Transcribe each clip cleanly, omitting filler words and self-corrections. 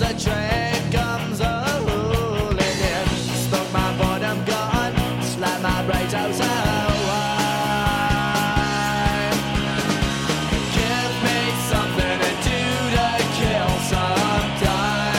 a train comes a rolling in. Smoke my boredom gone, slap my bright house away. Give me something to do to kill some time.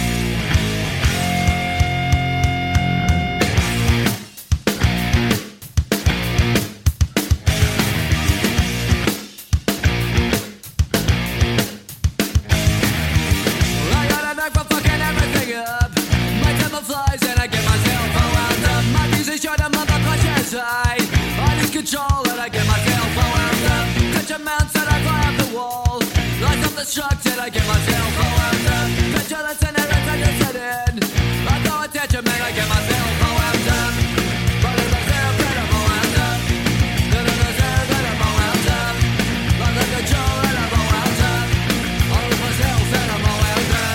I got a knack for fucking everything up. My temper flies and I get myself wound up. My music shut a motherfucker side. I lose control and I get myself wound up. Touch a mountain and I fly up the wall. Light up the structure and I get myself wound up. Petulance and irritation set in. I throw attention man, I get myself wound up. But if I say I'm better, I'm wound up. Then if I say I'm better, I'm wound up. Lost the control and I'm wound up. All of myself and I'm wound up.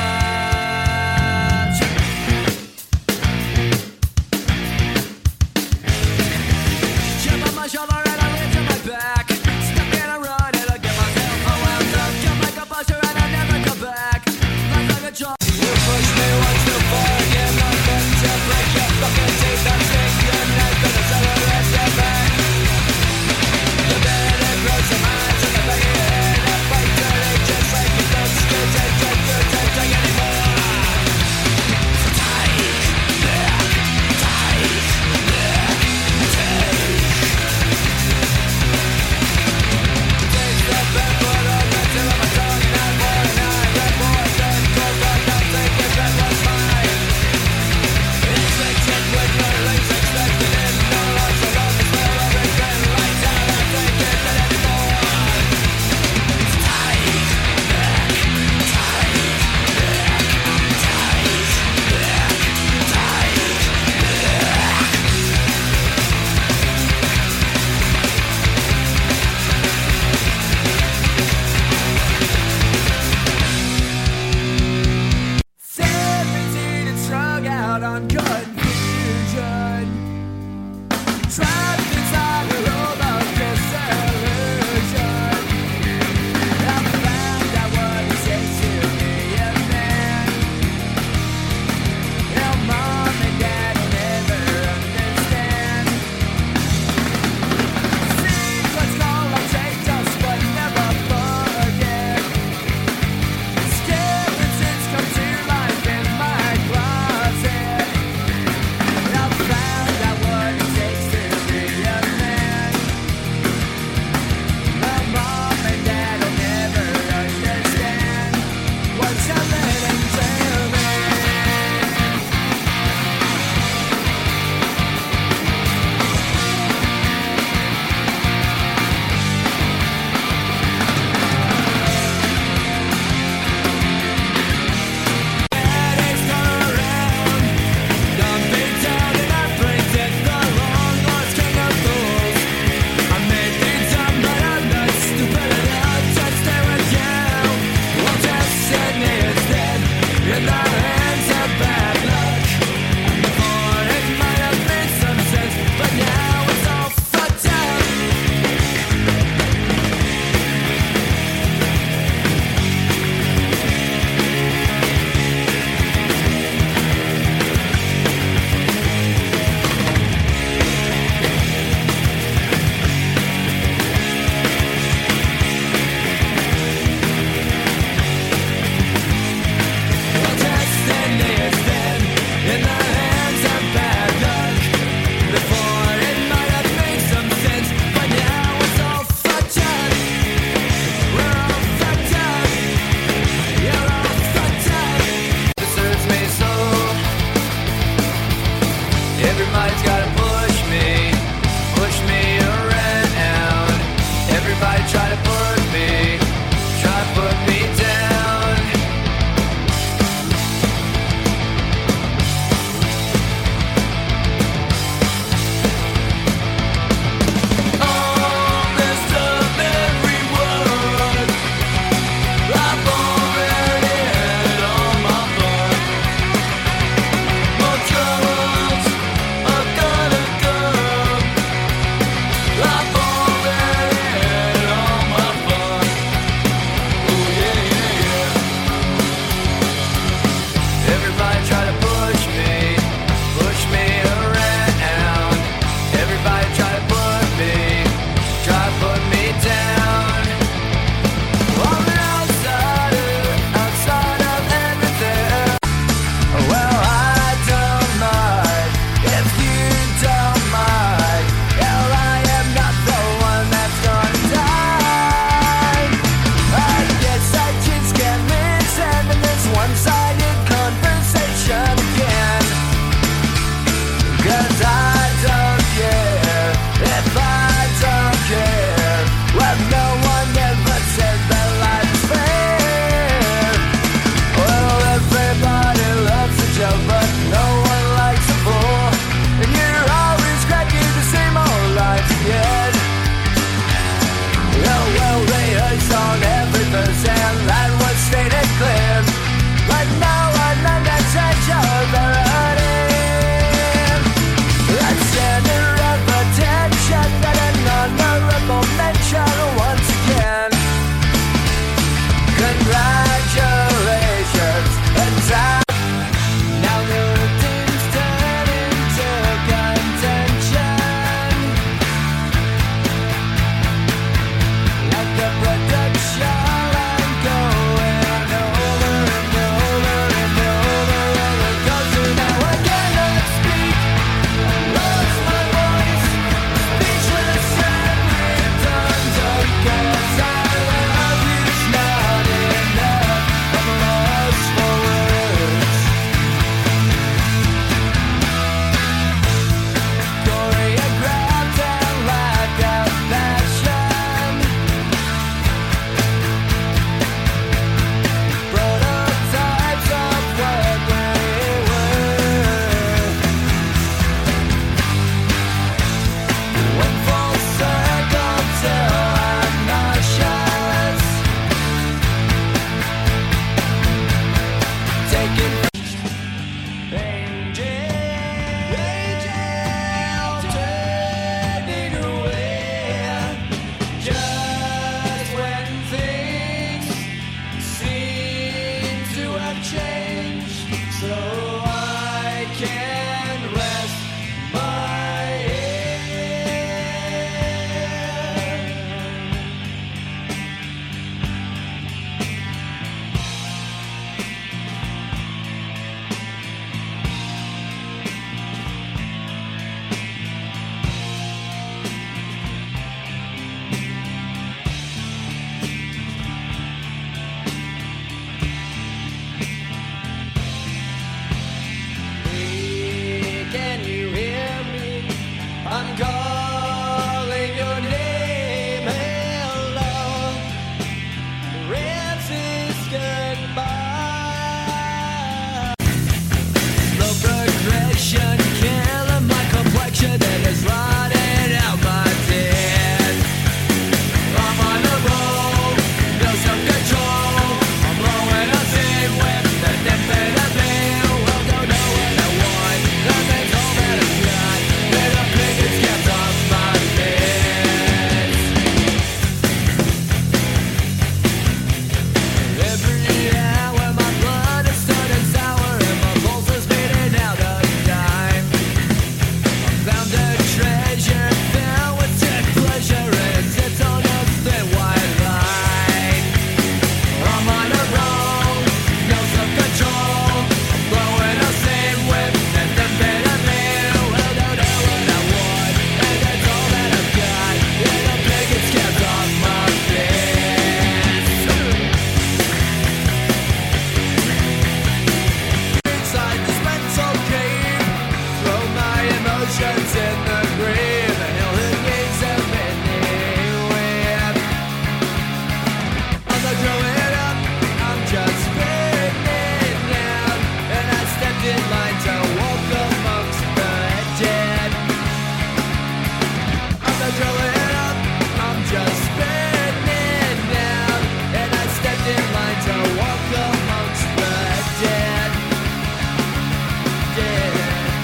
Chip on my shoulder and I reach on my back. Stuck in a run and I get myself wound up. Jump like a buster and I never come back. Lost the control. You push me once too far again. I'm meant to break your fucking teeth. I'm stinking and gonna sell the rest of back. The bed and grows some eyes in the back of your head. I fight dirty just like you don't skid. Take anymore. Take the bed, put on the tip of my tongue and I'm more than I. Red boy, dead, cold, but I'll take it, that was mine. Inflicted with no links, expected in no loss. So long as well, I regret lights out, I take it not anymore. Seventeen and strung out on confusion. Trapped inside a room of disillusion. I found out what it takes to be a man. Now mom and dad will never understand. Secrets call like take us but never forget. Skeletons come to life in my closet. I found out what it takes to be a man. My mom and dad will never understand what you're letting to me. Headaches come around. Dumb me down and I break it. The long lost king of fools. I made things up, but I'm not stupid enough to stay with you. Well, destiny is dead in the hands of bad luck. Before it might have made some sense, but now it's all fucked up. Well, looking for angel, turning away just when things seem to have changed, so I can rest my head. Hey, can you hear me? I'm calling your name. Hello, resist goodbye. Slow progression, killing my complexion, and it's rotting out my teeth. I'm on a roll, no self-control. I'm blowing a scene with the infinite veil. I don't know what I want, nothing's all that I've got. And the biggest kept off my face. Every hour my blood is turning sour and my pulse is beating out of time. Found a treasure filled with sick pleasure and it sits on a thin white line. I'm on a roll, no self-control. I'm blowing a same whip and the bit of me. I don't know what I want, and that's all that I've got. And the biggest kept off my face. Inside this mental cave, throw my emotions in the grave, and hell the gates of anywhere. I'm not throwing up, I'm just spinning down, and I stepped in line to walk amongst the dead. I'm not throwing up, I'm just spinning down, and I stepped in line to walk amongst the dead. Dead.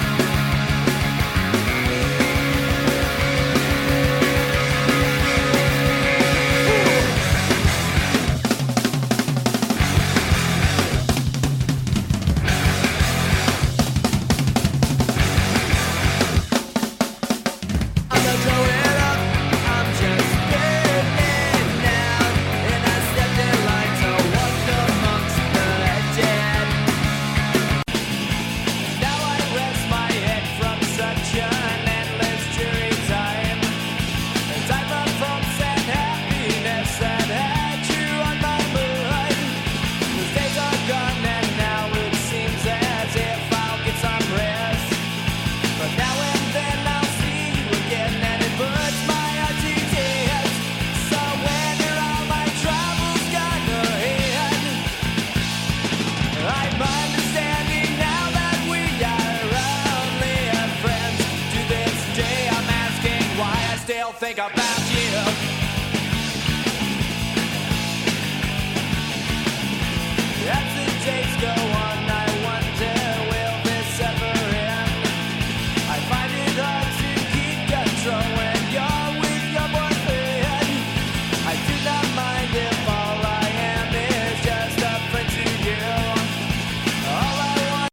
I'm not throwing up, I'm just spinning down, and I stepped in line to walk amongst the dead. Now I rest my head from such an endless jury time. A type of hopes and happiness that had you on my mind. Those days are gone and now it seems as if I'll get some rest. But now and then I'll see you again and it puts my heart to tears. So when are all my troubles gonna end? I'm understanding now that we are only friends. To this day I'm asking why I still think about you. As the days go on, I wonder, will this ever end? I find it hard to keep control when you're with your boyfriend. I do not mind if all I am is just a friend to you. All I want.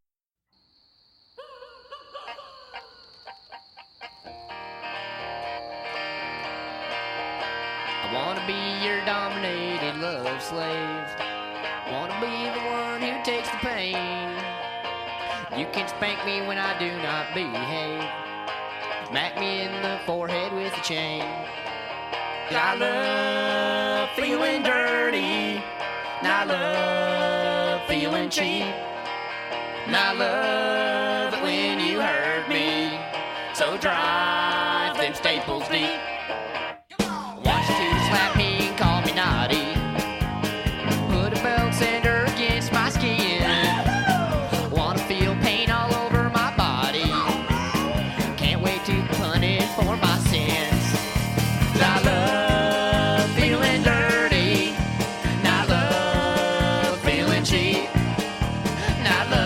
I wanna be your dominated love slave. Wanna be the one who takes the pain. You can spank me when I do not behave. Smack me in the forehead with a chain. I love feeling dirty. And I love feeling cheap. And I love it when you hurt me. So drive them staples deep. Want you to slap me and call me naughty. Put a belt sander against my skin. Wanna feel pain all over my body. Can't wait to punish for my sins. I love feeling dirty. And I love feeling cheap. And I love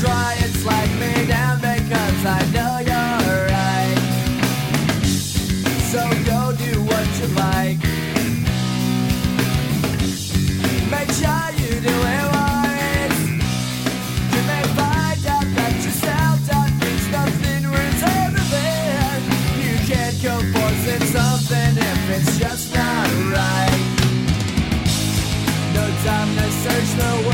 try and slack me down because I know you're right. So go do what you like. Make sure you do it wise. You may find out that yourself that means nothing ruins everything. You can't go forcing something if it's just not right. No time to search the world.